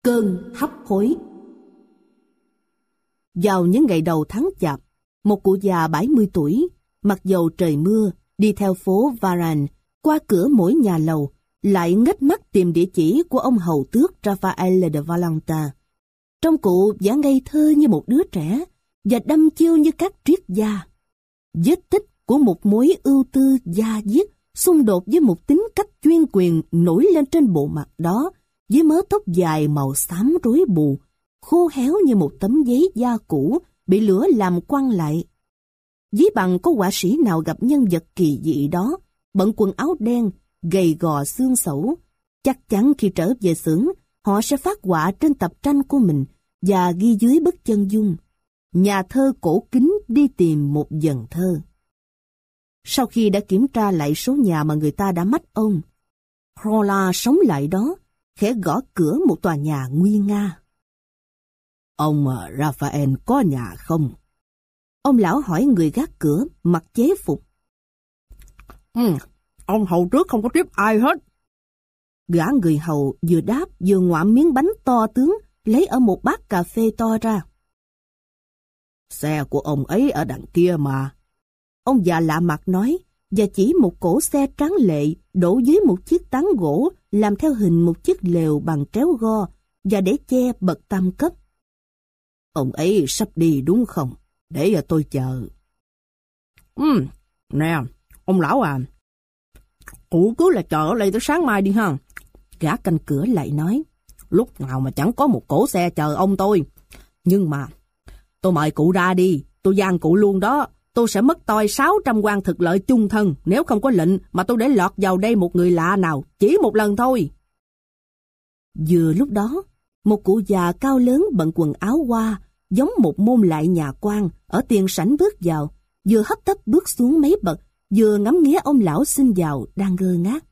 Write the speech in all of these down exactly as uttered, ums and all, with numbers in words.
Cơn hấp hối. Vào những ngày đầu tháng Chạp, một cụ già bảy mươi tuổi, mặc dầu trời mưa, đi theo phố Varan, qua cửa mỗi nhà lầu, lại ngếch mắt tìm địa chỉ của ông hầu tước Raphael de Valenta. Trong cụ giả ngây thơ như một đứa trẻ, và đăm chiêu như các triết gia. Vết tích của một mối ưu tư da diết xung đột với một tính cách chuyên quyền nổi lên trên bộ mặt đó, với mớ tóc dài màu xám rối bù, khô héo như một tấm giấy da cũ bị lửa làm quăng lại. Ví bằng có họa sĩ nào gặp nhân vật kỳ dị đó, bận quần áo đen, gầy gò xương xẩu, chắc chắn khi trở về xưởng, họ sẽ phát họa trên tập tranh của mình và ghi dưới bức chân dung: nhà thơ cổ kính đi tìm một dần thơ. Sau khi đã kiểm tra lại số nhà mà người ta đã mách ông, Rolla sống lại đó, khẽ gõ cửa một tòa nhà nguy nga. Ông Raphael có nhà không? Ông lão hỏi người gác cửa, mặc chế phục. Ừ, ông hầu trước không có tiếp ai hết. Gã người hầu vừa đáp vừa ngoạm miếng bánh to tướng lấy ở một bát cà phê to ra. Xe của ông ấy ở đằng kia mà. Ông già lạ mặt nói, và chỉ một cỗ xe tráng lệ đổ dưới một chiếc tán gỗ làm theo hình một chiếc lều bằng tréo go và để che bậc tam cấp. Ông ấy sắp đi đúng không? Để tôi chờ. Ừ, nè, ông lão à, cụ cứ là chờ ở đây tới sáng mai đi ha. Gã canh cửa lại nói, lúc nào mà chẳng có một cỗ xe chờ ông tôi. Nhưng mà, tôi mời cụ ra đi, tôi gian cụ luôn đó. Tôi sẽ mất toi sáu trăm quan thực lợi chung thân nếu không có lệnh mà tôi để lọt vào đây một người lạ nào, chỉ một lần thôi. Vừa lúc đó, một cụ già cao lớn bận quần áo hoa, giống một môn lại nhà quan, ở tiền sảnh bước vào, vừa hấp tấp bước xuống mấy bậc, vừa ngắm nghía ông lão xin vào đang ngơ ngác.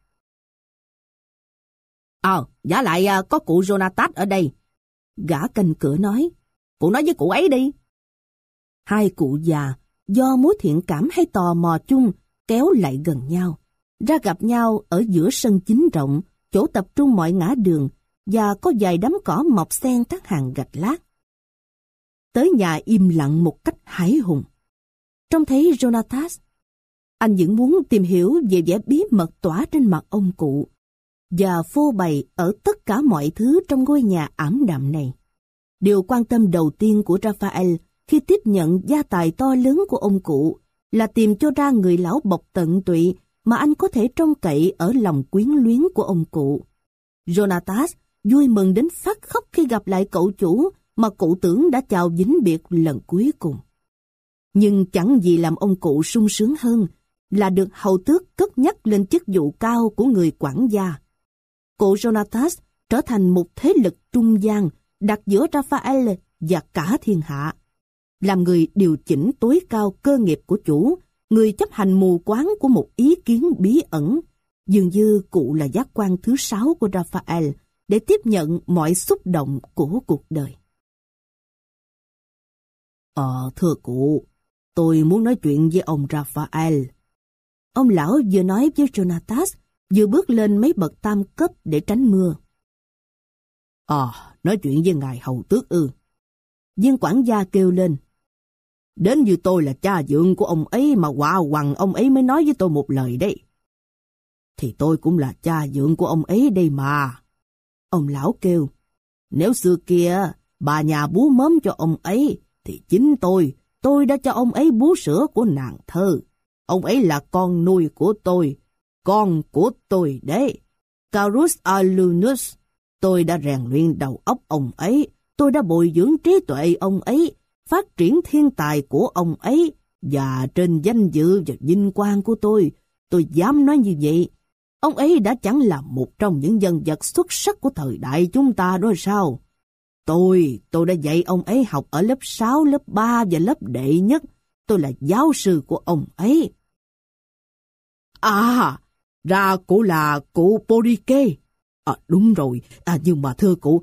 Ờ, giả lại có cụ Jonathan ở đây. Gã canh cửa nói, cụ nói với cụ ấy đi. Hai cụ già, do mối thiện cảm hay tò mò chung, kéo lại gần nhau, ra gặp nhau ở giữa sân chính rộng, chỗ tập trung mọi ngã đường, và có vài đám cỏ mọc xen các hàng gạch lát. Tới nhà im lặng một cách hãi hùng. Trông thấy Jonathan, anh vẫn muốn tìm hiểu về vẻ bí mật tỏa trên mặt ông cụ, và phô bày ở tất cả mọi thứ trong ngôi nhà ảm đạm này. Điều quan tâm đầu tiên của Raphael khi tiếp nhận gia tài to lớn của ông cụ là tìm cho ra người lão bộc tận tụy mà anh có thể trông cậy ở lòng quyến luyến của ông cụ. Jonathan vui mừng đến phát khóc khi gặp lại cậu chủ mà cụ tưởng đã chào vĩnh biệt lần cuối cùng. Nhưng chẳng gì làm ông cụ sung sướng hơn là được hầu tước cất nhắc lên chức vụ cao của người quản gia. Cụ Jonathan trở thành một thế lực trung gian đặt giữa Raphael và cả thiên hạ. Làm người điều chỉnh tối cao cơ nghiệp của chủ, người chấp hành mù quáng của một ý kiến bí ẩn, dường như cụ là giác quan thứ sáu của Raphael để tiếp nhận mọi xúc động của cuộc đời. Ờ, thưa cụ, tôi muốn nói chuyện với ông Raphael. Ông lão vừa nói với Jonathan, vừa bước lên mấy bậc tam cấp để tránh mưa. Ờ, nói chuyện với ngài hầu tước ư. Viên quản gia kêu lên. Đến như tôi là cha dượng của ông ấy mà quạ quằn ông ấy mới nói với tôi một lời đấy. Thì tôi cũng là cha dượng của ông ấy đây mà. Ông lão kêu. Nếu xưa kia bà nhà bú mớm cho ông ấy, thì chính tôi, tôi đã cho ông ấy bú sữa của nàng thơ. Ông ấy là con nuôi của tôi, con của tôi đấy. Carus Alunus, tôi đã rèn luyện đầu óc ông ấy, tôi đã bồi dưỡng trí tuệ ông ấy, phát triển thiên tài của ông ấy, và trên danh dự và vinh quang của tôi, tôi dám nói như vậy, ông ấy đã chẳng là một trong những nhân vật xuất sắc của thời đại chúng ta đó sao? Tôi, tôi đã dạy ông ấy học ở lớp sáu, lớp ba và lớp đệ nhất, tôi là giáo sư của ông ấy. À, ra cụ là cụ Porike. À, đúng rồi, à, nhưng mà thưa cụ...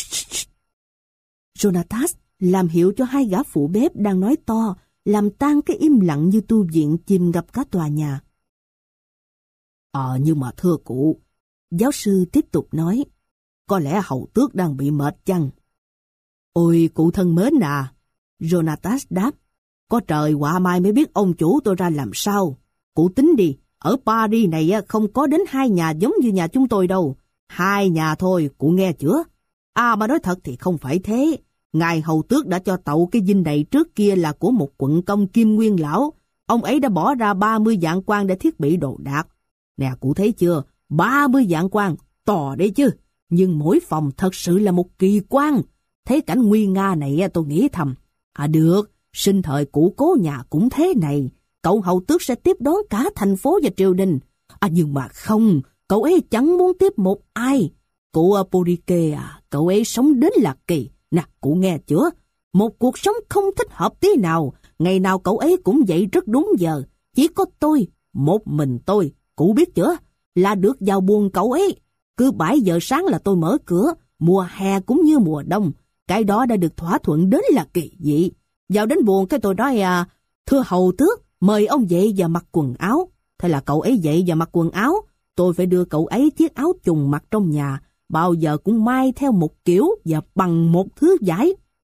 Jonathan làm hiệu cho hai gã phụ bếp đang nói to, làm tan cái im lặng như tu viện chìm ngập cả tòa nhà. Ờ, à, nhưng mà thưa cụ, giáo sư tiếp tục nói, Có lẽ hầu tước đang bị mệt chăng? Ôi cụ thân mến à, Jonatas đáp, có trời họa mai mới biết ông chủ tôi ra làm sao. Cụ tính đi, ở Paris này không có đến hai nhà giống như nhà chúng tôi đâu. Hai nhà thôi, cụ nghe chưa? À mà nói thật thì không phải thế. Ngài hầu tước đã cho tậu cái dinh này trước kia là của một quận công Kim Nguyên lão. Ông ấy đã bỏ ra ba mươi vạn quan để thiết bị đồ đạc. Nè cụ thấy chưa, ba mươi vạn quan, to đấy chứ. Nhưng mỗi phòng thật sự là một kỳ quan. Thấy cảnh nguy nga này tôi nghĩ thầm, à được, sinh thời cụ cố nhà cũng thế này. Cậu hầu tước sẽ tiếp đón cả thành phố và triều đình. À nhưng mà không, cậu ấy chẳng muốn tiếp một ai. Cụ Porike à, cậu ấy sống đến là kỳ. Nè, cụ nghe chưa? Một cuộc sống không thích hợp tí nào. Ngày nào cậu ấy cũng dậy rất đúng giờ. Chỉ có tôi, một mình tôi, cụ biết chưa? Là được vào buồng cậu ấy. Cứ bảy giờ sáng là tôi mở cửa, mùa hè cũng như mùa đông. Cái đó đã được thỏa thuận đến là kỳ dị. Vào đến buồng cái tôi nói à, thưa hầu tước, mời ông dậy và mặc quần áo. Thế là cậu ấy dậy và mặc quần áo. Tôi phải đưa cậu ấy chiếc áo trùng mặc trong nhà, bao giờ cũng may theo một kiểu và bằng một thứ vải.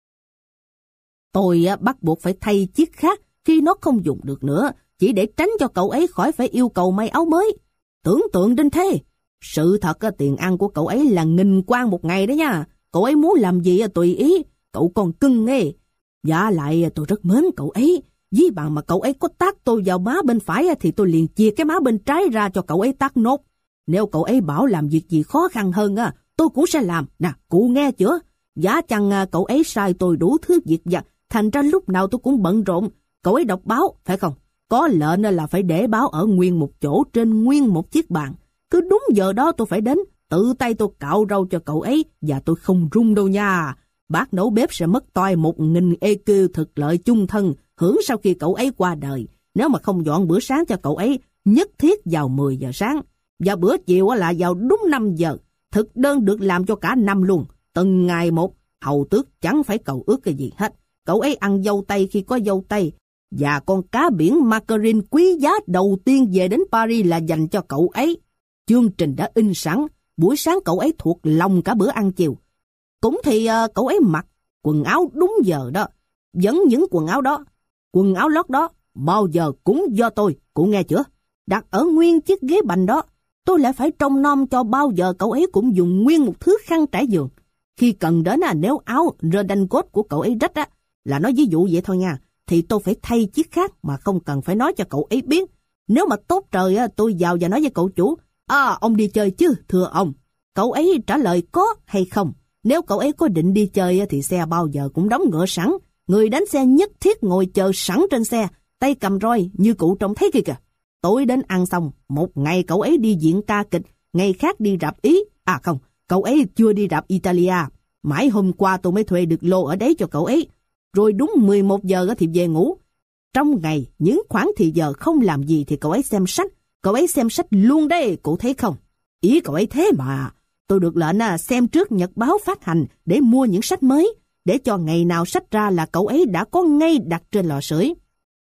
Tôi bắt buộc phải thay chiếc khác khi nó không dùng được nữa, chỉ để tránh cho cậu ấy khỏi phải yêu cầu may áo mới. Tưởng tượng đến thế. Sự thật tiền ăn của cậu ấy là nghìn quan một ngày đó nha. Cậu ấy muốn làm gì tùy ý, cậu còn cưng nghe. Dạ lại tôi rất mến cậu ấy. Ví bằng mà cậu ấy có tát tôi vào má bên phải thì tôi liền chia cái má bên trái ra cho cậu ấy tát nốt. Nếu cậu ấy bảo làm việc gì khó khăn hơn, tôi cũng sẽ làm. Nè, cụ nghe chưa? Giá chăng cậu ấy sai tôi đủ thứ việc vặt, thành ra lúc nào tôi cũng bận rộn. Cậu ấy đọc báo, phải không? Có lệnh là phải để báo ở nguyên một chỗ trên nguyên một chiếc bàn. Cứ đúng giờ đó tôi phải đến, tự tay tôi cạo râu cho cậu ấy, và tôi không run đâu nha. Bác nấu bếp sẽ mất toi một nghìn e quy thực lợi chung thân, hưởng sau khi cậu ấy qua đời. Nếu mà không dọn bữa sáng cho cậu ấy, nhất thiết vào mười giờ sáng. Và bữa chiều là vào đúng năm giờ. Thực đơn được làm cho cả năm luôn. Từng ngày một, hầu tước chẳng phải cầu ước cái gì hết. Cậu ấy ăn dâu tây khi có dâu tây. Và con cá biển Mackerel quý giá đầu tiên về đến Paris là dành cho cậu ấy. Chương trình đã in sẵn. Buổi sáng cậu ấy thuộc lòng cả bữa ăn chiều. Cũng thì uh, cậu ấy mặc quần áo đúng giờ đó. Vẫn những quần áo đó. Quần áo lót đó bao giờ cũng do tôi. Cụ nghe chưa? Đặt ở nguyên chiếc ghế bành đó. Tôi lại phải trông nom cho bao giờ cậu ấy cũng dùng nguyên một thứ khăn trải giường. Khi cần đến à, nếu áo redincoat của cậu ấy rách á, là nói ví dụ vậy thôi nha, thì tôi phải thay chiếc khác mà không cần phải nói cho cậu ấy biết. Nếu mà tốt trời á, tôi vào và nói với cậu chủ, à ông đi chơi chứ, thưa ông. Cậu ấy trả lời có hay không. Nếu cậu ấy có định đi chơi á, thì xe bao giờ cũng đóng ngựa sẵn. Người đánh xe nhất thiết ngồi chờ sẵn trên xe, tay cầm roi như cụ trông thấy kìa kìa. Tối đến ăn xong, một ngày cậu ấy đi diễn ca kịch, ngày khác đi rạp Ý. À không, cậu ấy chưa đi rạp Italia. Mãi hôm qua tôi mới thuê được lô ở đấy cho cậu ấy. Rồi đúng mười một giờ thì về ngủ. Trong ngày, những khoảng thì giờ không làm gì thì cậu ấy xem sách. Cậu ấy xem sách luôn đấy, cụ thấy không? Ý cậu ấy thế mà. Tôi được lệnh xem trước nhật báo phát hành để mua những sách mới, để cho ngày nào sách ra là cậu ấy đã có ngay đặt trên lò sưởi.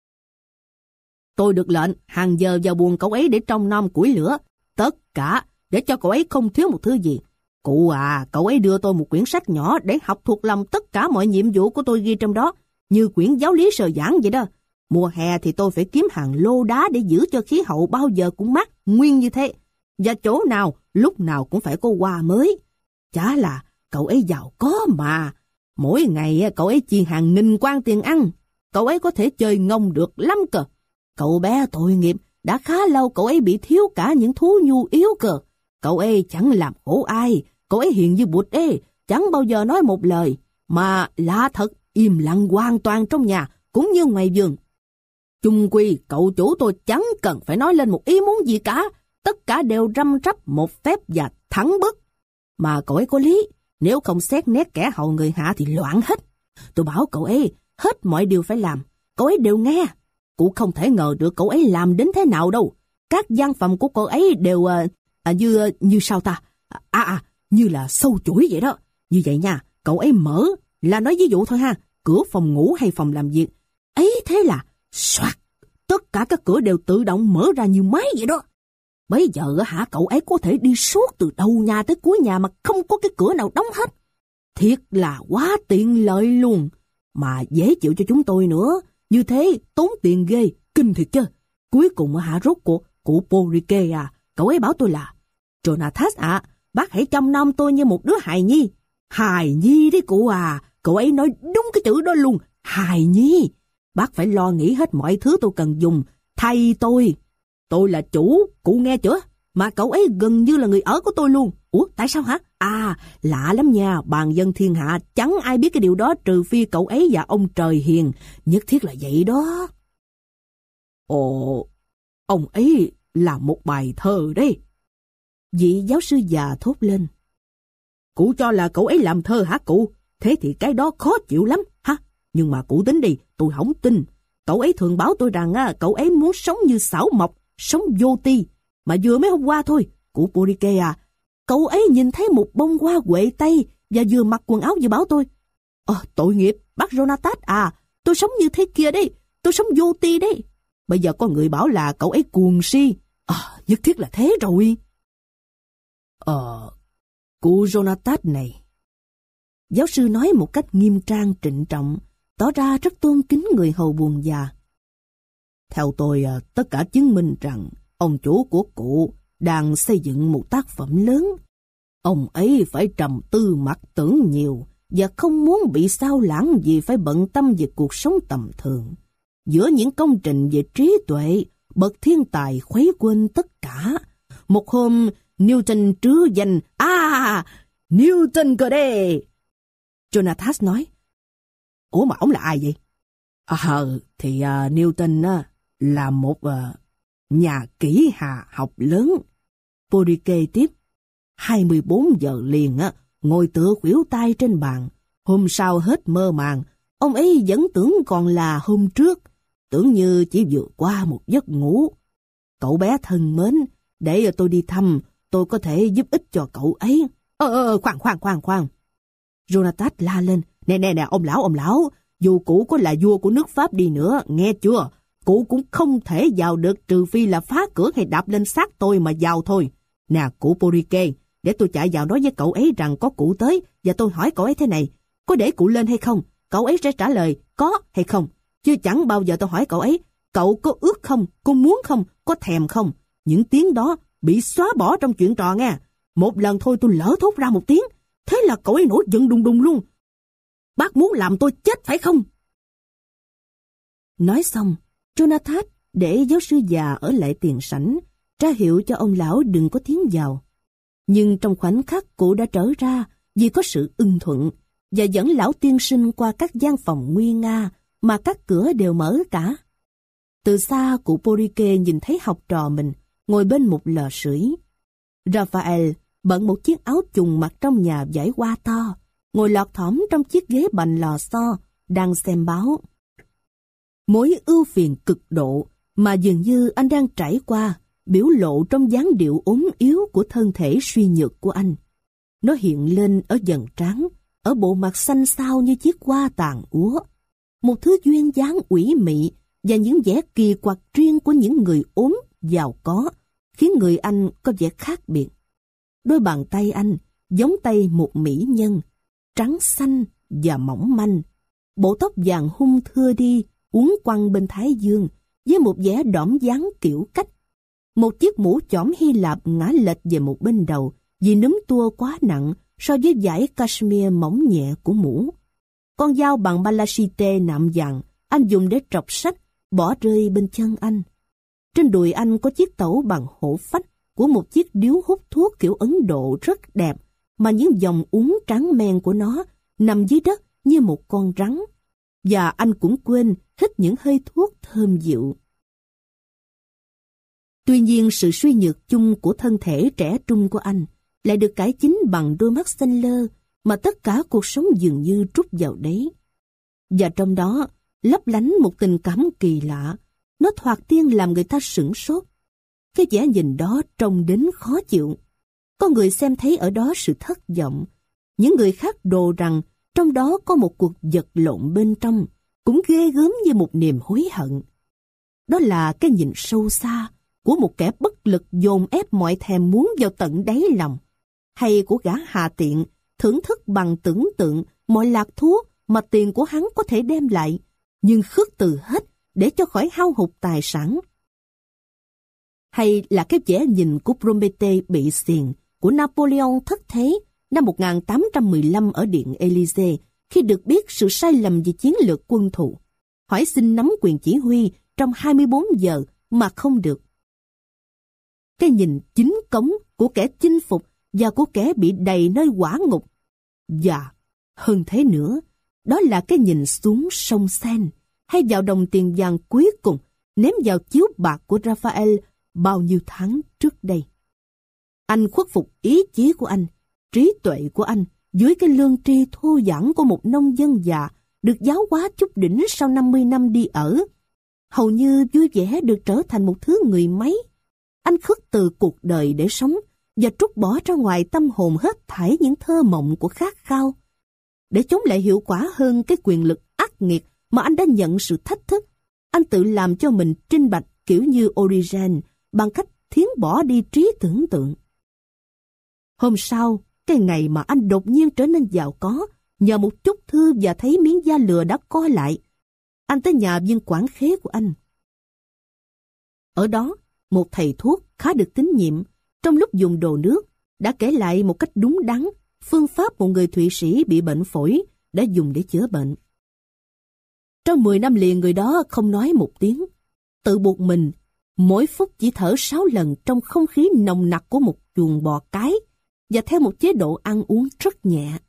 Tôi được lệnh hàng giờ vào buồng cậu ấy để trông nom củi lửa, tất cả để cho cậu ấy không thiếu một thứ gì. Cụ à, cậu ấy đưa tôi một quyển sách nhỏ để học thuộc lòng tất cả mọi nhiệm vụ của tôi ghi trong đó, như quyển giáo lý sờ giảng vậy đó. Mùa hè thì tôi phải kiếm hàng lô đá để giữ cho khí hậu bao giờ cũng mát nguyên như thế. Và chỗ nào, lúc nào cũng phải có hoa mới. Chả là cậu ấy giàu có mà. Mỗi ngày cậu ấy chi hàng nghìn quan tiền ăn. Cậu ấy có thể chơi ngông được lắm cơ. Cậu bé tội nghiệp, đã khá lâu cậu ấy bị thiếu cả những thú nhu yếu cơ. Cậu ấy chẳng làm khổ ai, cậu ấy hiền như bụt ê, chẳng bao giờ nói một lời. Mà lạ thật, im lặng hoàn toàn trong nhà, cũng như ngoài vườn. Chung quy, cậu chủ tôi chẳng cần phải nói lên một ý muốn gì cả. Tất cả đều răm rắp một phép và thẳng bức. Mà cậu ấy có lý, nếu không xét nét kẻ hầu người hạ thì loạn hết. Tôi bảo cậu ấy, hết mọi điều phải làm, cậu ấy đều nghe. Cụ không thể ngờ được cậu ấy làm đến thế nào đâu. Các gian phòng của cậu ấy đều à, à, như như sao ta? À à, như là sâu chuỗi vậy đó. Như vậy nha, cậu ấy mở, là nói ví dụ thôi ha, cửa phòng ngủ hay phòng làm việc. Ấy thế là, soạt, tất cả các cửa đều tự động mở ra như máy vậy đó. Bây giờ hả, cậu ấy có thể đi suốt từ đầu nhà tới cuối nhà mà không có cái cửa nào đóng hết. Thiệt là quá tiện lợi luôn, mà dễ chịu cho chúng tôi nữa. Như thế tốn tiền ghê, kinh thiệt chứ. Cuối cùng hả, rốt cuộc cụ Porike à, cậu ấy bảo tôi là: Jonathas ạ, à, bác hãy chăm nom tôi như một đứa hài nhi. Hài nhi đấy cụ à, cậu ấy nói đúng cái chữ đó luôn, hài nhi. Bác phải lo nghĩ hết mọi thứ tôi cần dùng thay tôi. Tôi là chủ, cụ nghe chưa? Mà cậu ấy gần như là người ở của tôi luôn. Ủa, tại sao hả? À, lạ lắm nha, bàn dân thiên hạ chẳng ai biết cái điều đó trừ phi cậu ấy và ông trời hiền. Nhất thiết là vậy đó. Ồ, ông ấy là một bài thơ đấy. Vị giáo sư già thốt lên. Cụ cho là cậu ấy làm thơ hả cụ? Thế thì cái đó khó chịu lắm, ha? Nhưng mà cụ tính đi, tôi không tin. Cậu ấy thường bảo tôi rằng à, cậu ấy muốn sống như Xảo Mộc, sống vô ti. Mà vừa mấy hôm qua thôi, cụ Porike à, cậu ấy nhìn thấy một bông hoa huệ tây và vừa mặc quần áo vừa bảo tôi: Ờ, tội nghiệp, bác Jonathas à, tôi sống như thế kia đấy, tôi sống vô ti đấy. Bây giờ có người bảo là cậu ấy cuồng si. Ờ, nhất thiết là thế rồi. Ờ, cụ Jonathas này. Giáo sư nói một cách nghiêm trang trịnh trọng, tỏ ra rất tôn kính người hầu buồn già. Theo tôi, tất cả chứng minh rằng ông chủ của cụ đang xây dựng một tác phẩm lớn. Ông ấy phải trầm tư mặc tưởng nhiều và không muốn bị sao lãng vì phải bận tâm về cuộc sống tầm thường. Giữa những công trình về trí tuệ, bậc thiên tài khuấy quên tất cả. Một hôm, Newton trứ danh, à, Newton cơ đấy. Jonathas nói. Ủa mà ông là ai vậy? À, thì uh, Newton uh, là một uh, nhà kỹ hà học lớn. Porike tiếp. hai mươi bốn giờ liền uh, ngồi tựa khuỷu tay trên bàn. Hôm sau hết mơ màng, ông ấy vẫn tưởng còn là hôm trước, tưởng như chỉ vừa qua một giấc ngủ. Cậu bé thân mến, để tôi đi thăm, tôi có thể giúp ích cho cậu ấy. Ờ, ờ, khoan, khoan, khoan, khoan. Jonathas la lên. Nè, nè, nè, ông lão, ông lão, dù cụ có là vua của nước Pháp đi nữa, nghe chưa? Cụ cũng không thể vào được trừ phi là phá cửa hay đạp lên xác tôi mà vào thôi. Nè, cụ Porike, để tôi chạy vào nói với cậu ấy rằng có cụ tới, và tôi hỏi cậu ấy thế này: có để cụ lên hay không? Cậu ấy sẽ trả lời có hay không. Chứ chẳng bao giờ tôi hỏi cậu ấy: cậu có ước không? Có muốn không? Có thèm không? Những tiếng đó bị xóa bỏ trong chuyện trò nghe. Một lần thôi tôi lỡ thốt ra một tiếng, thế là cậu ấy nổi giận đùng đùng luôn. Bác muốn làm tôi chết phải không? Nói xong, Jonathas để giáo sư già ở lại tiền sảnh, ra hiệu cho ông lão đừng có tiến vào. Nhưng trong khoảnh khắc cụ đã trở ra vì có sự ưng thuận, và dẫn lão tiên sinh qua các gian phòng nguy nga mà các cửa đều mở cả. Từ xa, cụ Porike nhìn thấy học trò mình ngồi bên một lò sưởi. Raphael bận một chiếc áo chùng mặc trong nhà vải hoa to, ngồi lọt thỏm trong chiếc ghế bành lò xo, đang xem báo. Mối ưu phiền cực độ mà dường như anh đang trải qua biểu lộ trong dáng điệu ốm yếu của thân thể suy nhược của anh. Nó hiện lên ở dần trán, ở bộ mặt xanh xao như chiếc hoa tàn úa. Một thứ duyên dáng ủy mị và những vẻ kỳ quặc riêng của những người ốm, giàu có, khiến người anh có vẻ khác biệt. Đôi bàn tay anh giống tay một mỹ nhân, trắng xanh và mỏng manh. Bộ tóc vàng hung thưa đi, uốn quăng bên thái dương, với một vẻ đỏm dáng kiểu cách. Một chiếc mũ chỏm Hy Lạp ngã lệch về một bên đầu vì núm tua quá nặng so với vải cashmere mỏng nhẹ của mũ. Con dao bằng balashite nạm vàng anh dùng để trọc sách bỏ rơi bên chân anh. Trên đùi anh có chiếc tẩu bằng hổ phách của một chiếc điếu hút thuốc kiểu Ấn Độ rất đẹp, mà những dòng uốn trắng men của nó nằm dưới đất như một con rắn. Và anh cũng quên hít những hơi thuốc thơm dịu. Tuy nhiên, sự suy nhược chung của thân thể trẻ trung của anh lại được cải chính bằng đôi mắt xanh lơ mà tất cả cuộc sống dường như trút vào đấy. Và trong đó lấp lánh một tình cảm kỳ lạ, nó thoạt tiên làm người ta sửng sốt. Cái vẻ nhìn đó trông đến khó chịu. Có người xem thấy ở đó sự thất vọng, những người khác đồ rằng trong đó có một cuộc vật lộn bên trong, cũng ghê gớm như một niềm hối hận. Đó là cái nhìn sâu xa của một kẻ bất lực dồn ép mọi thèm muốn vào tận đáy lòng, hay của gã hà tiện thưởng thức bằng tưởng tượng mọi lạc thú mà tiền của hắn có thể đem lại, nhưng khước từ hết để cho khỏi hao hụt tài sản. Hay là cái vẻ nhìn của Promete bị xiềng của Napoleon thất thế năm một nghìn tám trăm mười lăm ở Điện Élysée khi được biết sự sai lầm về chiến lược quân thù, hỏi xin nắm quyền chỉ huy trong hai mươi bốn giờ mà không được. Cái nhìn chính cống của kẻ chinh phục và của kẻ bị đầy nơi hỏa ngục. Và hơn thế nữa, đó là cái nhìn xuống sông Seine hay vào đồng tiền vàng cuối cùng ném vào chiếu bạc của Raphael bao nhiêu tháng trước đây. Anh khuất phục ý chí của anh, trí tuệ của anh dưới cái lương tri thô giản của một nông dân già được giáo hóa chút đỉnh sau năm mươi năm đi ở. Hầu như vui vẻ được trở thành một thứ người máy. Anh khước từ cuộc đời để sống và trút bỏ ra ngoài tâm hồn hết thảy những thơ mộng của khát khao. Để chống lại hiệu quả hơn cái quyền lực ác nghiệt mà anh đã nhận sự thách thức, anh tự làm cho mình trinh bạch kiểu như Origen bằng cách thiến bỏ đi trí tưởng tượng. Hôm sau, cái ngày mà anh đột nhiên trở nên giàu có, nhờ một chút thư và thấy miếng da lừa đã co lại, anh tới nhà viên quản khế của anh. Ở đó, một thầy thuốc khá được tín nhiệm, trong lúc dùng đồ nước, đã kể lại một cách đúng đắn phương pháp một người Thụy Sĩ bị bệnh phổi đã dùng để chữa bệnh. Trong mười năm liền người đó không nói một tiếng, tự buộc mình mỗi phút chỉ thở sáu lần trong không khí nồng nặc của một chuồng bò cái và theo một chế độ ăn uống rất nhẹ.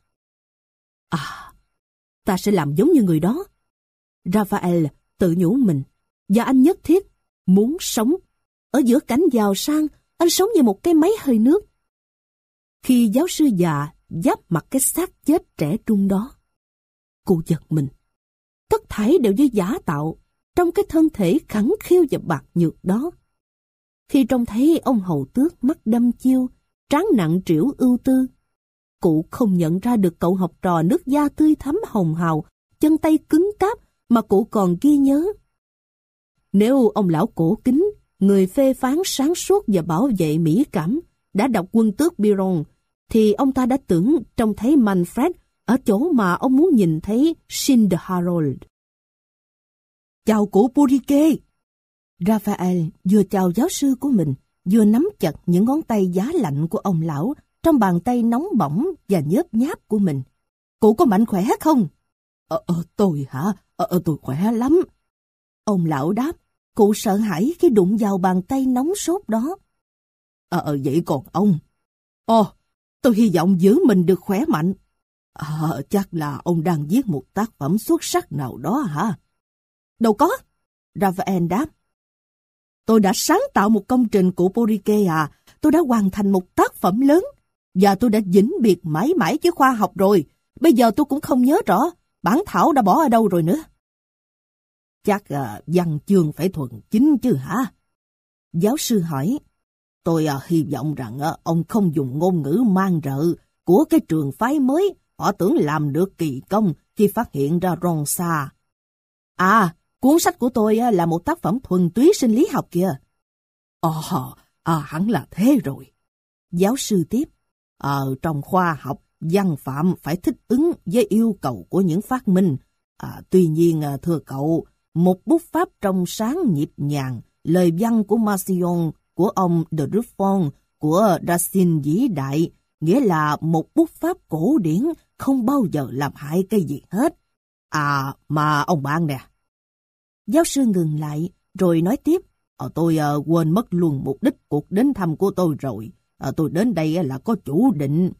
À, ta sẽ làm giống như người đó. Raphael tự nhủ mình, và anh nhất thiết muốn sống. Ở giữa cảnh giàu sang, anh sống như một cái máy hơi nước. Khi giáo sư già giáp mặt cái xác chết trẻ trung đó, cô giật mình. Tất thảy đều như giả tạo trong cái thân thể khẳng khiu và bạc nhược đó. Khi trông thấy ông hầu tước mắt đăm chiêu, trán nặng trĩu ưu tư, cụ không nhận ra được cậu học trò nước da tươi thắm hồng hào, chân tay cứng cáp mà cụ còn ghi nhớ. Nếu ông lão cổ kính, người phê phán sáng suốt và bảo vệ mỹ cảm, đã đọc Quân tước Biron, thì ông ta đã tưởng trông thấy Manfred ở chỗ mà ông muốn nhìn thấy Schinderharold. Chào cụ Purike! Raphael vừa chào giáo sư của mình, vừa nắm chặt những ngón tay giá lạnh của ông lão trong bàn tay nóng bỏng và nhớp nháp của mình. Cụ có mạnh khỏe không? Ờ, ờ tôi hả? Ờ, ờ, tôi khỏe lắm. Ông lão đáp, cụ sợ hãi khi đụng vào bàn tay nóng sốt đó. Ờ, ờ vậy còn ông? Ồ, tôi hy vọng giữ mình được khỏe mạnh. Ờ, chắc là ông đang viết một tác phẩm xuất sắc nào đó hả? Đâu có, Raphael đáp. Tôi đã sáng tạo một công trình của Purike à, tôi đã hoàn thành một tác phẩm lớn, và tôi đã vĩnh biệt mãi mãi với khoa học rồi. Bây giờ tôi cũng không nhớ rõ, bản thảo đã bỏ ở đâu rồi nữa. Chắc à, văn chương phải thuần chính chứ hả? Giáo sư hỏi. Tôi à, hy vọng rằng à, ông không dùng ngôn ngữ man rợ của cái trường phái mới, họ tưởng làm được kỳ công khi phát hiện ra Ronsa. À, cuốn sách của tôi à, là một tác phẩm thuần túy sinh lý học kìa. Ồ, à, hẳn là thế rồi. Giáo sư tiếp. Ở trong khoa học, văn phạm phải thích ứng với yêu cầu của những phát minh. À, tuy nhiên, à, thưa cậu, một bút pháp trong sáng nhịp nhàng, lời văn của Marcion, của ông de Ruffon, của Racine vĩ đại, nghĩa là một bút pháp cổ điển không bao giờ làm hại cái gì hết. À, mà ông bạn nè. Giáo sư ngừng lại, rồi nói tiếp. À, tôi à, quên mất luôn mục đích cuộc đến thăm của tôi rồi. À, tôi đến đây là có chủ định.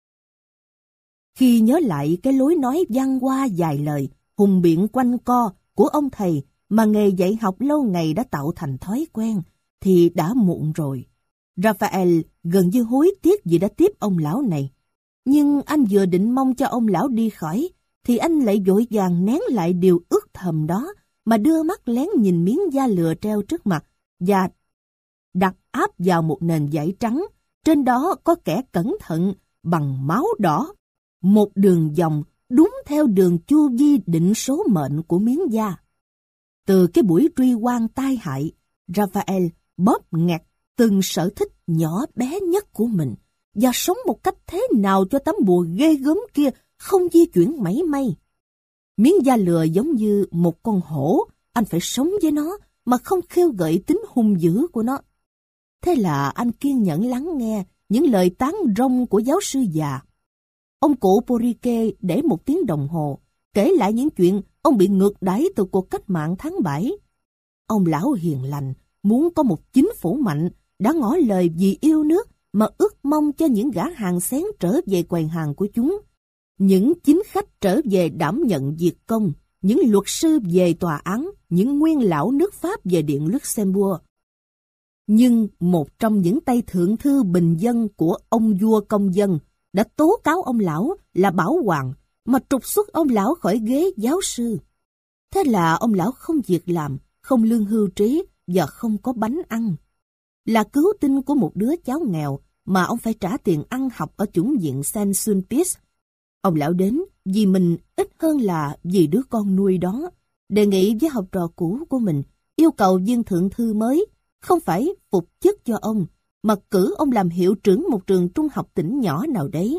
Khi nhớ lại cái lối nói văn hoa dài lời, hùng biện quanh co của ông thầy mà nghề dạy học lâu ngày đã tạo thành thói quen, thì đã muộn rồi. Raphael gần như hối tiếc vì đã tiếp ông lão này. Nhưng anh vừa định mong cho ông lão đi khỏi, thì anh lại vội vàng nén lại điều ước thầm đó, mà đưa mắt lén nhìn miếng da lừa treo trước mặt, và đặt áp vào một nền vải trắng. Trên đó có kẻ cẩn thận bằng máu đỏ, một đường vòng đúng theo đường chu vi định số mệnh của miếng da. Từ cái buổi truy oan tai hại, Raphael bóp nghẹt từng sở thích nhỏ bé nhất của mình và sống một cách thế nào cho tấm bùa ghê gớm kia không di chuyển mảy may. Miếng da lừa giống như một con hổ, anh phải sống với nó mà không khêu gợi tính hung dữ của nó. Thế là anh kiên nhẫn lắng nghe những lời tán rông của giáo sư già. Ông cụ Porriquet để một tiếng đồng hồ, kể lại những chuyện ông bị ngược đãi từ cuộc cách mạng tháng bảy. Ông lão hiền lành, muốn có một chính phủ mạnh, đã ngỏ lời vì yêu nước mà ước mong cho những gã hàng xén trở về quầy hàng của chúng. Những chính khách trở về đảm nhận việc công, những luật sư về tòa án, những nguyên lão nước Pháp về Điện Luxembourg. Nhưng một trong những tay thượng thư bình dân của ông vua công dân đã tố cáo ông lão là bảo hoàng mà trục xuất ông lão khỏi ghế giáo sư. Thế là ông lão không việc làm, không lương hưu trí và không có bánh ăn. Là cứu tinh của một đứa cháu nghèo mà ông phải trả tiền ăn học ở chủng viện Saint-Sulpice. Ông lão đến vì mình ít hơn là vì đứa con nuôi đó, đề nghị với học trò cũ của mình yêu cầu viên thượng thư mới không phải phục chức cho ông, mà cử ông làm hiệu trưởng một trường trung học tỉnh nhỏ nào đấy.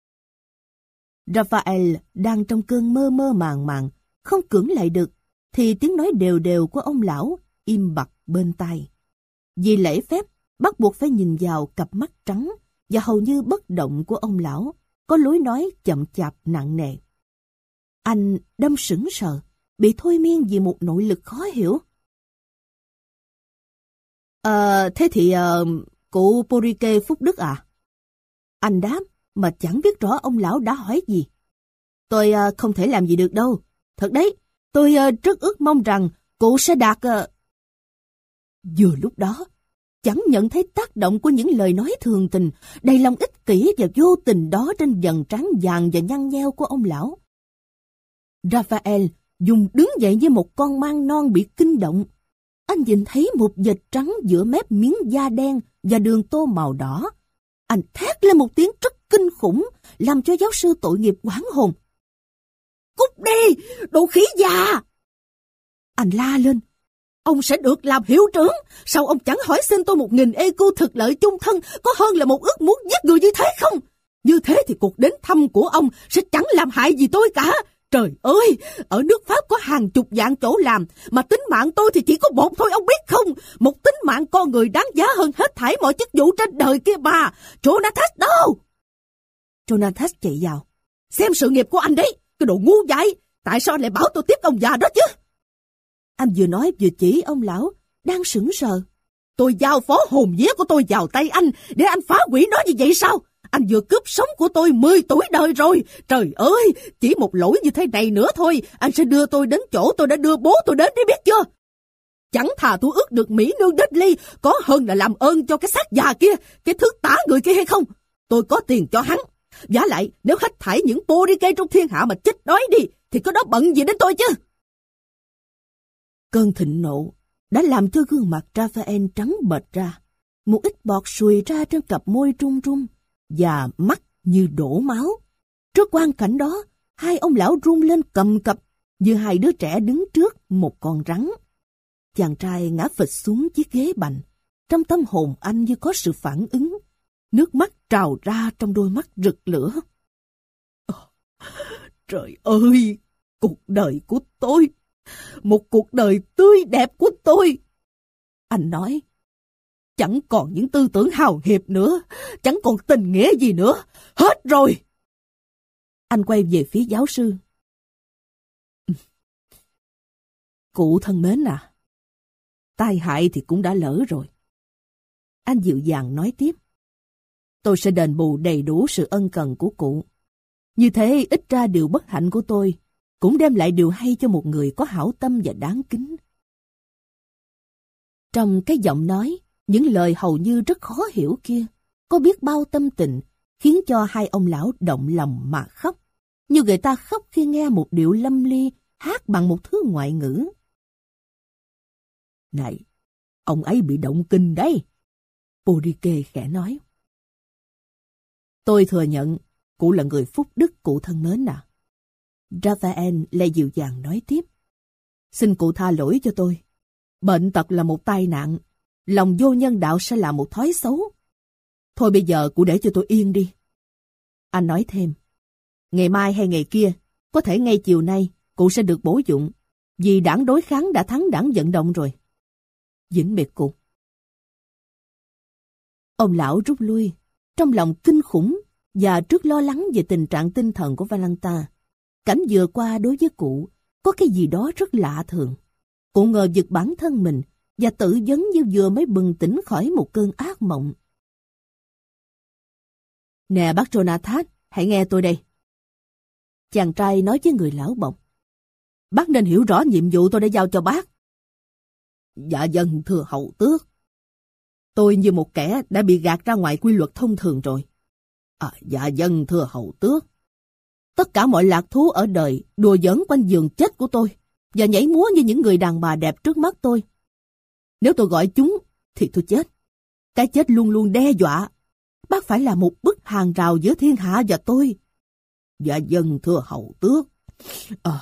Raphael đang trong cơn mơ mơ màng màng, không cưỡng lại được, thì tiếng nói đều đều của ông lão im bặt bên tai. Vì lễ phép, bắt buộc phải nhìn vào cặp mắt trắng và hầu như bất động của ông lão, có lối nói chậm chạp nặng nề. Anh đâm sững sờ, bị thôi miên vì một nội lực khó hiểu. Ờ, thế thì uh, cụ Porriquet Phúc Đức à? Anh đáp mà chẳng biết rõ ông lão đã hỏi gì. Tôi uh, không thể làm gì được đâu. Thật đấy, tôi uh, rất ước mong rằng cụ sẽ đạt... Uh... Vừa lúc đó, chẳng nhận thấy tác động của những lời nói thường tình, đầy lòng ích kỷ và vô tình đó trên dần trán vàng và nhăn nheo của ông lão. Raphael dùng đứng dậy như một con mang non bị kinh động. Anh nhìn thấy một vệt trắng giữa mép miếng da đen và đường tô màu đỏ. Anh thét lên một tiếng rất kinh khủng, làm cho giáo sư tội nghiệp hoảng hồn. Cút đi, đồ khỉ già! Anh la lên. Ông sẽ được làm hiệu trưởng. Sao ông chẳng hỏi xin tôi một nghìn ecu thực lợi chung thân, có hơn là một ước muốn giết người như thế không? Như thế thì cuộc đến thăm của ông sẽ chẳng làm hại gì tôi cả. Trời ơi, ở nước Pháp có hàng chục vạn chỗ làm, mà tính mạng tôi thì chỉ có một thôi, ông biết không? Một tính mạng con người đáng giá hơn hết thảy mọi chức vụ trên đời kia mà. Jonatas đâu? Jonatas chạy vào. Xem sự nghiệp của anh đấy, cái đồ ngu dại. Tại sao anh lại bảo tôi tiếp ông già đó chứ? Anh vừa nói vừa chỉ ông lão, đang sững sờ. Tôi giao phó hồn vía của tôi vào tay anh, để anh phá hủy nó như vậy sao? Anh vừa cướp sống của tôi mười tuổi đời rồi. Trời ơi, chỉ một lỗi như thế này nữa thôi, anh sẽ đưa tôi đến chỗ tôi đã đưa bố tôi đến đấy, biết chưa? Chẳng thà tôi ước được Mỹ nương Dudley, có hơn là làm ơn cho cái xác già kia, cái thứ tả người kia hay không? Tôi có tiền cho hắn. Vả lại, nếu hết thảy những Porriquet trong thiên hạ mà chết đói đi, thì có đó bận gì đến tôi chứ? Cơn thịnh nộ đã làm cho gương mặt Raphael trắng bệch ra, một ít bọt sùi ra trên cặp môi trung trung, và mắt như đổ máu. Trước quang cảnh đó, hai ông lão run lên cầm cập, như hai đứa trẻ đứng trước một con rắn. Chàng trai ngã phịch xuống chiếc ghế bành, trong tâm hồn anh như có sự phản ứng, nước mắt trào ra trong đôi mắt rực lửa. Oh, trời ơi, cuộc đời của tôi, một cuộc đời tươi đẹp của tôi. Anh nói, chẳng còn những tư tưởng hào hiệp nữa, chẳng còn tình nghĩa gì nữa, hết rồi. Anh quay về phía giáo sư. Cụ thân mến à, tai hại thì cũng đã lỡ rồi. Anh dịu dàng nói tiếp. Tôi sẽ đền bù đầy đủ sự ân cần của cụ. Như thế ít ra điều bất hạnh của tôi cũng đem lại điều hay cho một người có hảo tâm và đáng kính. Trong cái giọng nói, những lời hầu như rất khó hiểu kia, có biết bao tâm tình, khiến cho hai ông lão động lòng mà khóc, như người ta khóc khi nghe một điệu lâm ly hát bằng một thứ ngoại ngữ. Này, ông ấy bị động kinh đấy, Porriquet khẽ nói. Tôi thừa nhận, cụ là người phúc đức, cụ thân mến à. Raphael lại dịu dàng nói tiếp. Xin cụ tha lỗi cho tôi. Bệnh tật là một tai nạn, Lòng vô nhân đạo sẽ là một thói xấu. Thôi bây giờ cụ để cho tôi yên đi. Anh nói thêm, ngày mai hay ngày kia, có thể ngay chiều nay, cụ sẽ được bổ dụng, vì đảng đối kháng đã thắng đảng vận động rồi. Vĩnh biệt cụ. Ông lão rút lui, trong lòng kinh khủng và trước lo lắng về tình trạng tinh thần của Valentine. Cảnh vừa qua đối với cụ có cái gì đó rất lạ thường. Cụ ngờ vực bản thân mình và tự vấn như vừa mới bừng tỉnh khỏi một cơn ác mộng. Nè bác Jonathan, hãy nghe tôi đây. Chàng trai nói với người lão bộc. Bác nên hiểu rõ nhiệm vụ tôi đã giao cho bác. Dạ vâng, thưa hậu tước. Tôi như một kẻ đã bị gạt ra ngoài quy luật thông thường rồi. À, dạ vâng, thưa hậu tước. Tất cả mọi lạc thú ở đời đùa giỡn quanh giường chết của tôi và nhảy múa như những người đàn bà đẹp trước mắt tôi. Nếu tôi gọi chúng thì tôi chết. Cái chết luôn luôn đe dọa. Bác phải là một bức hàng rào giữa thiên hạ và tôi. Dạ vâng, thưa hậu tước. À...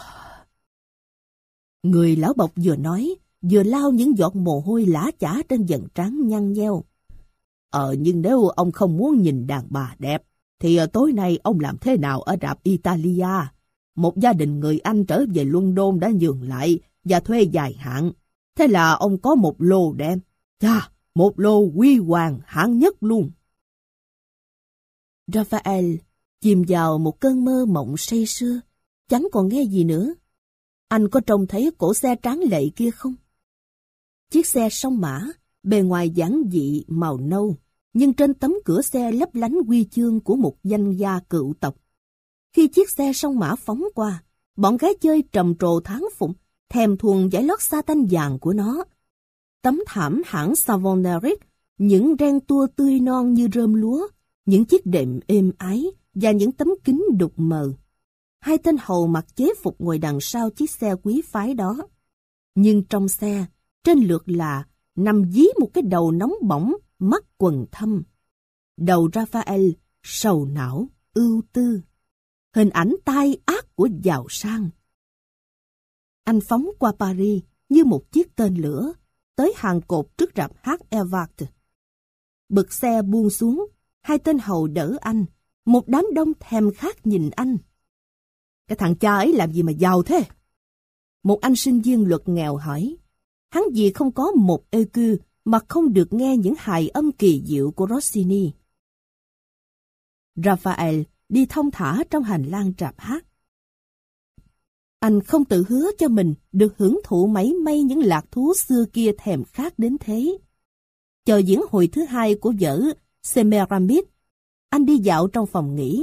Người lão bộc vừa nói, vừa lau những giọt mồ hôi lã chã trên vầng trán nhăn nheo. Ờ, nhưng nếu ông không muốn nhìn đàn bà đẹp, thì tối nay ông làm thế nào ở rạp Italia? Một gia đình người Anh trở về London đã nhường lại và thuê dài hạn. Thế là ông có một lô đem. Chà, một lô huy hoàng hạng nhất luôn. Raphael chìm vào một cơn mơ mộng say sưa, chẳng còn nghe gì nữa. Anh có trông thấy cổ xe tráng lệ kia không? Chiếc xe song mã, bề ngoài giản dị màu nâu, nhưng trên tấm cửa xe lấp lánh huy chương của một danh gia cựu tộc. Khi chiếc xe song mã phóng qua, bọn gái chơi trầm trồ thán phục, thèm thuồng vải lót sa tanh vàng của nó. Tấm thảm hãng Savonnerie, những ren tua tươi non như rơm lúa, những chiếc đệm êm ái và những tấm kính đục mờ. Hai tên hầu mặc chế phục ngồi đằng sau chiếc xe quý phái đó. Nhưng trong xe, trên lượt là nằm dí một cái đầu nóng bỏng, mắt quầng thâm. Đầu Raphael sầu não, ưu tư. Hình ảnh tai ác của giàu sang. Anh phóng qua Paris như một chiếc tên lửa, tới hàng cột trước rạp hát Evart. Bực xe buông xuống, hai tên hầu đỡ anh, một đám đông thèm khát nhìn anh. Cái thằng cha ấy làm gì mà giàu thế? Một anh sinh viên luật nghèo hỏi. Hắn gì không có một e quy mà không được nghe những hài âm kỳ diệu của Rossini. Raphael đi thong thả trong hành lang rạp hát. Anh không tự hứa cho mình được hưởng thụ mấy may những lạc thú xưa kia thèm khát đến thế. Chờ diễn hồi thứ hai của vở Semiramis, anh đi dạo trong phòng nghỉ.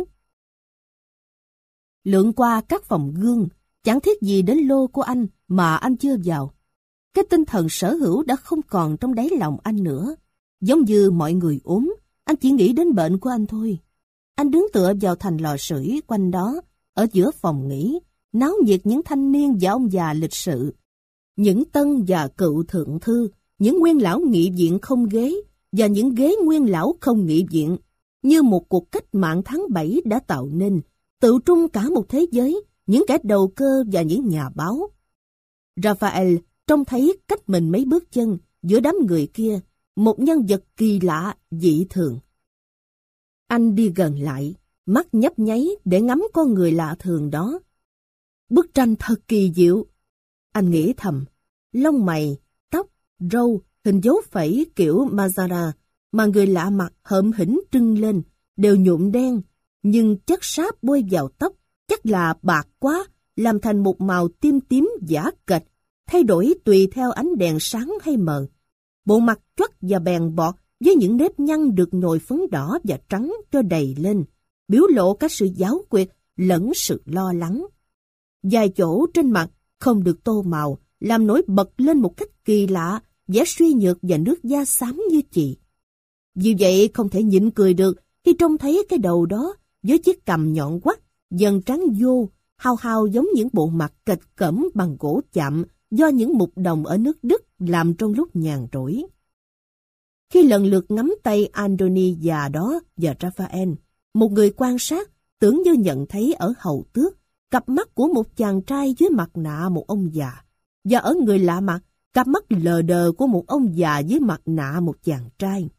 Lượn qua các phòng gương, chẳng thiết gì đến lô của anh mà anh chưa vào. Cái tinh thần sở hữu đã không còn trong đáy lòng anh nữa. Giống như mọi người ốm, anh chỉ nghĩ đến bệnh của anh thôi. Anh đứng tựa vào thành lò sưởi quanh đó, ở giữa phòng nghỉ, náo nhiệt những thanh niên và ông già lịch sự. Những tân và cựu thượng thư, những nguyên lão nghị viện không ghế, và những ghế nguyên lão không nghị viện, như một cuộc cách mạng tháng bảy đã tạo nên, tự trung cả một thế giới, những kẻ đầu cơ và những nhà báo. Raphael trông thấy cách mình mấy bước chân giữa đám người kia, một nhân vật kỳ lạ, dị thường. Anh đi gần lại, mắt nhấp nháy để ngắm con người lạ thường đó. Bức tranh thật kỳ diệu. Anh nghĩ thầm, lông mày, tóc, râu, hình dấu phẩy kiểu Mazara mà người lạ mặt hợm hỉnh trưng lên, đều nhuộm đen, nhưng chất sáp bôi vào tóc chắc là bạc quá, làm thành một màu tím tím giả kệch, thay đổi tùy theo ánh đèn sáng hay mờ. Bộ mặt choắt và bèn bọt với những nếp nhăn được nhồi phấn đỏ và trắng cho đầy lên, biểu lộ cả sự giáo quyệt lẫn sự lo lắng. Vài chỗ trên mặt không được tô màu, làm nổi bật lên một cách kỳ lạ, vẻ suy nhược và nước da xám như chì. Vì vậy không thể nhịn cười được khi trông thấy cái đầu đó với chiếc cằm nhọn quắt, dần trắng vô, hao hao giống những bộ mặt kịch cẫm bằng gỗ chạm do những mục đồng ở nước Đức làm trong lúc nhàn rỗi. Khi lần lượt ngắm tay Antony già đó và Raphael, một người quan sát tưởng như nhận thấy ở hầu tước cặp mắt của một chàng trai dưới mặt nạ một ông già, và ở người lạ mặt cặp mắt lờ đờ của một ông già dưới mặt nạ một chàng trai.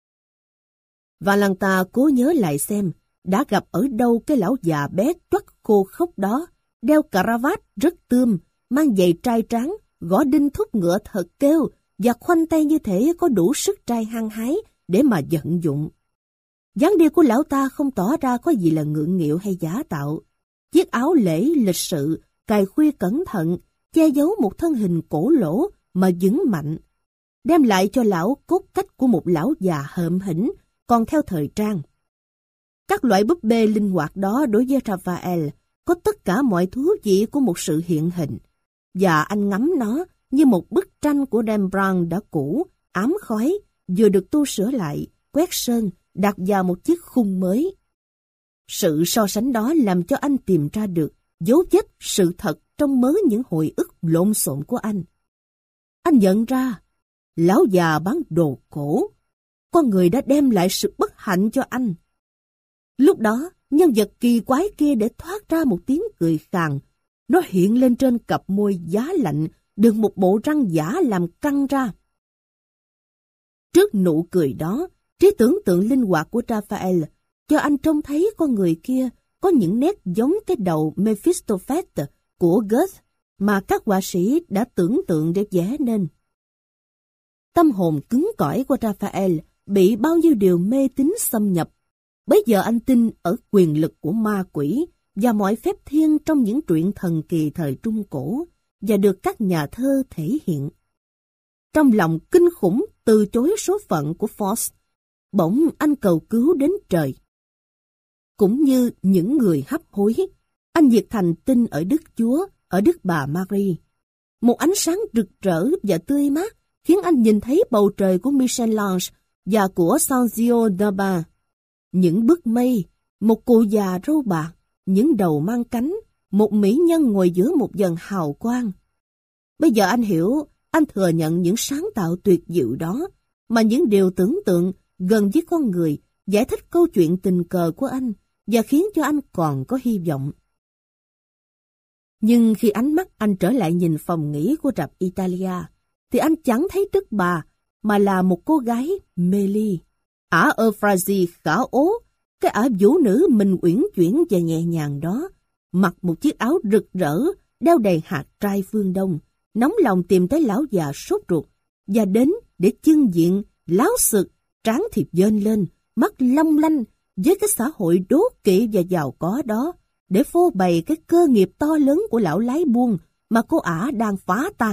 Valanta cố nhớ lại xem đã gặp ở đâu cái lão già bé toắt khô khốc đó, đeo cà ra vát rất tươm, mang giày trai trắng, gõ đinh thúc ngựa thật kêu và khoanh tay như thể có đủ sức trai hăng hái để mà vận dụng. Dáng đi của lão ta không tỏ ra có gì là ngượng nghịu hay giả tạo. Chiếc áo lễ lịch sự, cài khuy cẩn thận, che giấu một thân hình cổ lỗ mà vững mạnh, đem lại cho lão cốt cách của một lão già hợm hĩnh, còn theo thời trang. Các loại búp bê linh hoạt đó đối với Raphael có tất cả mọi thú vị của một sự hiện hình, và anh ngắm nó như một bức tranh của Rembrandt đã cũ, ám khói, vừa được tu sửa lại, quét sơn, đặt vào một chiếc khung mới. Sự so sánh đó làm cho anh tìm ra được dấu vết sự thật trong mớ những hồi ức lộn xộn của anh. Anh nhận ra, lão già bán đồ cổ, con người đã đem lại sự bất hạnh cho anh. Lúc đó, nhân vật kỳ quái kia để thoát ra một tiếng cười khàn. Nó hiện lên trên cặp môi giá lạnh, được một bộ răng giả làm căng ra. Trước nụ cười đó, trí tưởng tượng linh hoạt của Raphael cho anh trông thấy con người kia có những nét giống cái đầu Mephistopheles của Goethe mà các họa sĩ đã tưởng tượng để vẽ nên. Tâm hồn cứng cỏi của Raphael bị bao nhiêu điều mê tín xâm nhập. Bấy giờ anh tin ở quyền lực của ma quỷ và mọi phép thiên trong những truyện thần kỳ thời Trung Cổ và được các nhà thơ thể hiện. Trong lòng kinh khủng từ chối số phận của Faust, bỗng anh cầu cứu đến trời. Cũng như những người hấp hối, anh nhiệt thành tin ở Đức Chúa, ở Đức Bà Marie. Một ánh sáng rực rỡ và tươi mát khiến anh nhìn thấy bầu trời của Michel-Ange và của Sanzio d'Aba. Những bức mây, một cụ già râu bạc, những đầu mang cánh, một mỹ nhân ngồi giữa một dần hào quang. Bây giờ anh hiểu, anh thừa nhận những sáng tạo tuyệt diệu đó, mà những điều tưởng tượng gần với con người giải thích câu chuyện tình cờ của anh và khiến cho anh còn có hy vọng. Nhưng khi ánh mắt anh trở lại nhìn phòng nghỉ của rạp Italia, thì anh chẳng thấy Đức Bà, mà là một cô gái mê ly. Ả Euphrasie khả ố, cái ả vũ nữ mình uyển chuyển và nhẹ nhàng đó, mặc một chiếc áo rực rỡ, đeo đầy hạt trai phương Đông, nóng lòng tìm tới lão già sốt ruột, và đến để chưng diện, láo xực, trán thịt dên lên, mắt long lanh với cái xã hội đố kỵ và giàu có đó, để phô bày cái cơ nghiệp to lớn của lão lái buôn mà cô ả đang phá tan.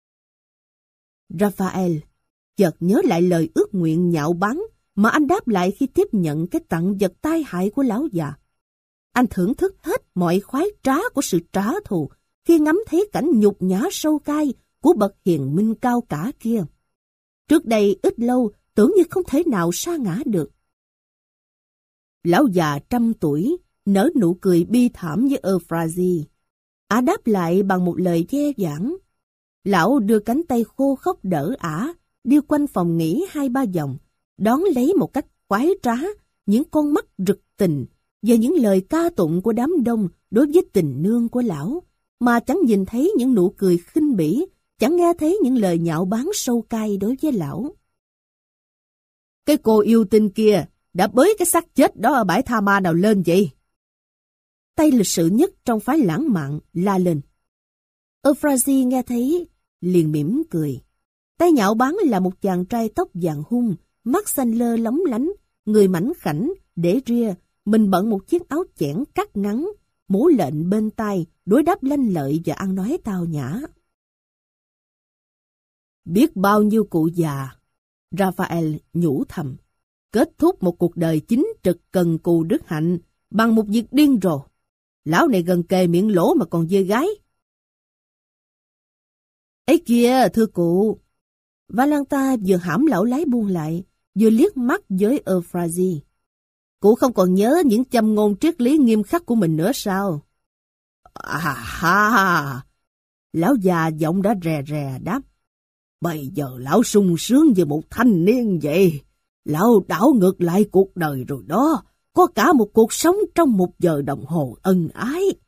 Raphael chợt nhớ lại lời ước nguyện nhạo báng mà anh đáp lại khi tiếp nhận cái tặng vật tai hại của lão già. Anh thưởng thức hết mọi khoái trá của sự trả thù khi ngắm thấy cảnh nhục nhã sâu cay của bậc hiền minh cao cả kia. Trước đây ít lâu tưởng như không thể nào sa ngã được. Lão già trăm tuổi nở nụ cười bi thảm với Euphrasie. Ả đáp lại bằng một lời dè dẳng. Lão đưa cánh tay khô khốc đỡ ả, đi quanh phòng nghỉ hai ba vòng, đón lấy một cách khoái trá những con mắt rực tình và những lời ca tụng của đám đông đối với tình nương của lão, mà chẳng nhìn thấy những nụ cười khinh bỉ, chẳng nghe thấy những lời nhạo báng sâu cay đối với lão. Cái cô yêu tinh kia đã bới cái xác chết đó ở bãi tha ma nào lên vậy? Tay lịch sự nhất trong phái lãng mạn la lên. Euphrasie nghe thấy liền mỉm cười. Tay nhạo báng là một chàng trai tóc vàng hung, mắt xanh lơ lóng lánh, người mảnh khảnh, để ria, mình bận một chiếc áo chẽn cắt ngắn, mũ lệnh bên tai, đối đáp lanh lợi và ăn nói tao nhã. Biết bao nhiêu cụ già, Raphael nhủ thầm, kết thúc một cuộc đời chính trực cần cù đức hạnh bằng một việc điên rồ. Lão này gần kề miệng lỗ mà còn dê gái. Ấy kìa, thưa cụ. Valenta vừa hãm lão lái buông lại, vừa liếc mắt với Euphrasie. Cụ không còn nhớ những châm ngôn triết lý nghiêm khắc của mình nữa sao? À ha! Lão già giọng đã rè rè đáp. Bây giờ lão sung sướng như một thanh niên vậy. Lão đảo ngược lại cuộc đời rồi đó. Có cả một cuộc sống trong một giờ đồng hồ ân ái.